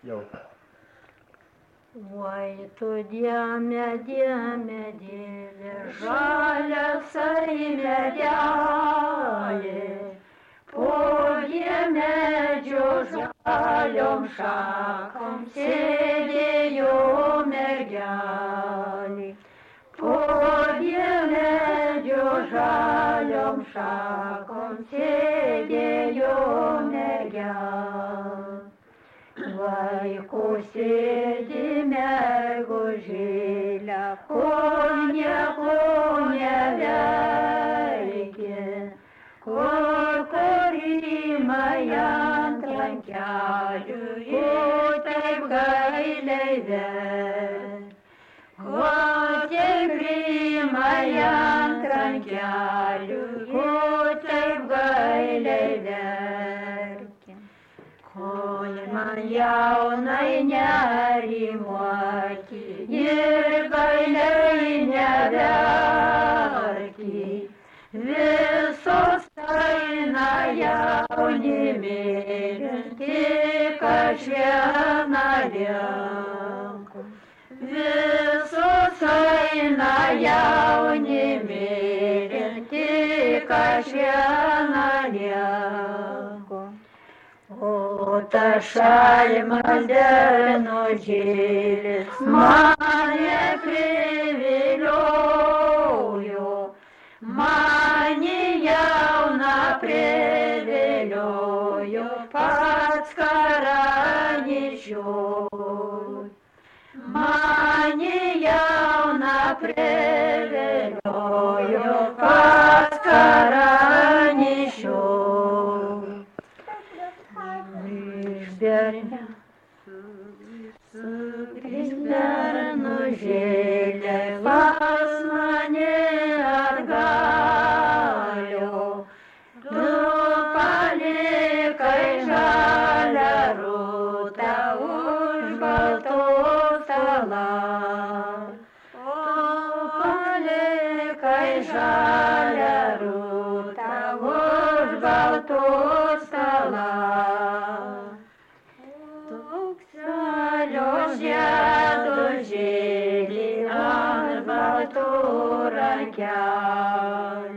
Jau. Oi, tu dieme, dieve, žalias ai medelė, po diemedžio žaliom šakom sėdėjo mergelė. Po diemedžio žaliom šakom sėdėjo mergelė. Vaikų sėdi mergužėlę, ko nieko neveikė, kur rimai ant rankelių ir taip gailiai verkia. Ko taip rimai ant rankelių ir taip gailiai verkia. Kol man jaunai nerimuoti ir gailiai neverki, visos eina jaunimėlį, tik aš viena lieku. Visos eina jaunimėlį, tik aš viena lieku. O ta šalmas dernužėlis mane priviliojo, mane jauną priviliojo pats karališkius. Mane jauną priviliojo pats karališkius. Sugrįžk dernužėlė pas mane atgalio, tu palikai žalią rūtą už baltos salos. O palikai žalią rūtą už baltos salos. Žiedužėlį ant baltų rankelių.